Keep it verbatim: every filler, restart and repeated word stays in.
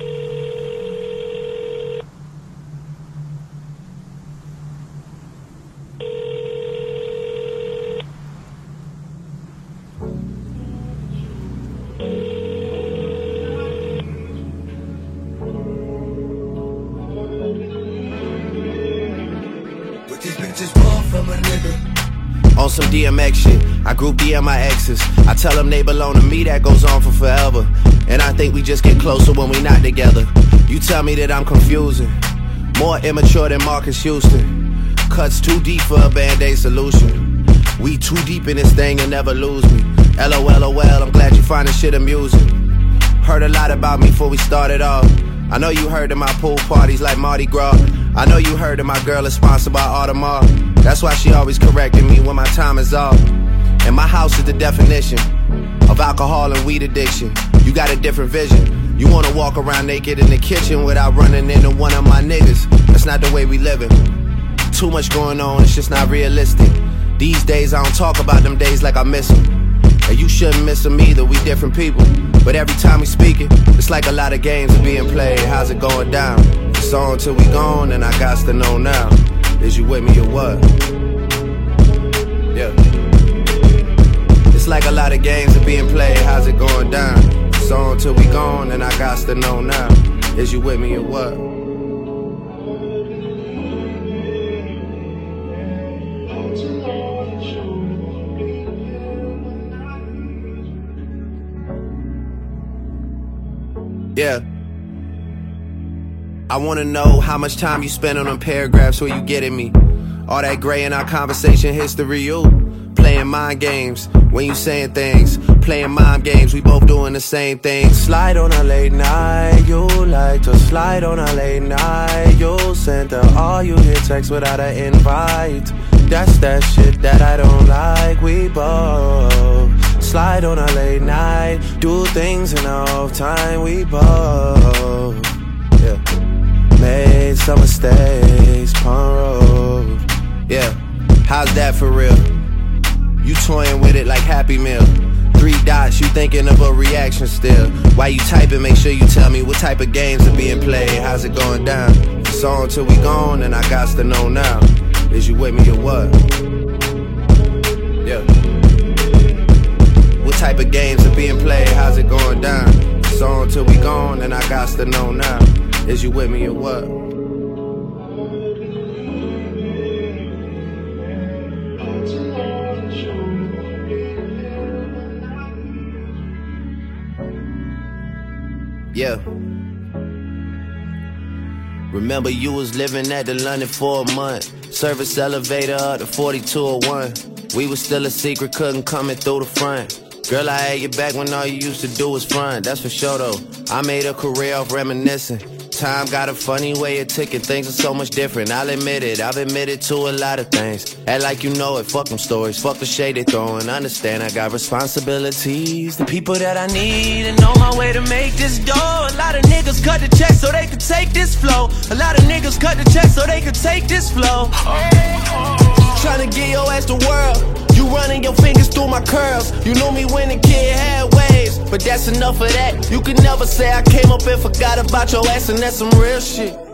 On some D M X shit, I group D M my exes. I tell them they belong to me, that goes on for forever. And I think we just get closer when we not together. You tell me that I'm confusing, more immature than Marcus Houston. Cuts too deep for a Band-Aid solution. We too deep in this thing, you'll never lose me. L O L O L, I'm glad you find this shit amusing. Heard a lot about me before we started off. I know you heard of my pool parties like Mardi Gras. I know you heard that my girl is sponsored by Audemars. That's why she always correcting me when my time is off. And my house is the definition of alcohol and weed addiction. You got a different vision. You wanna walk around naked in the kitchen without running into one of my niggas. That's not the way we living. Too much going on, it's just not realistic. These days I don't talk about them days like I miss them. And you shouldn't miss them either, we different people. But every time we speak it, it's like a lot of games are being played. How's it going down? It's on till we gone, and I got to know now. Is you with me or what? Yeah. It's like a lot of games are being played. How's it going down? It's on till we gone, and I got to know now. Is you with me or what? Yeah. I wanna know how much time you spend on them paragraphs where you getting me. All that gray in our conversation history, you playing mind games when you saying things. Playing mind games, we both doing the same thing. Slide on a late night, you like to slide on a late night. You sent her all you hear text without an invite. That's that shit that I don't like. We both slide on a late night, do things in off time. We both, yeah, made some mistakes, pun road. Yeah, how's that for real? You toying with it like Happy Meal. Three dots, you thinking of a reaction still. Why you typing, make sure you tell me what type of games are being played. How's it going down? It's on till we gone, and I got to know now. Is you with me or what? Yeah. What type of games are being played? How's it going down? It's on till we gone, and I got to know now. Is you with me or what? Yeah. Remember you was living at the London for a month. Service elevator up to forty-two oh one. We was still a secret, couldn't come in through the front. Girl, I had your back when all you used to do was front. That's for sure though, I made a career off reminiscing. Time got a funny way of ticking, things are so much different. I'll admit it, I've admitted to a lot of things. Act like you know it, fuck them stories, fuck the shade they throwing. Understand I got responsibilities, the people that I need, and on my way to make this dough. A lot of niggas cut the check so they could take this flow. A lot of niggas cut the check so they could take this flow. Tryna get your ass the world. You running your fingers through my curls. You knew me when the kid had waves, but that's enough of that. You can never say I came up and forgot about your ass, and that's some real shit.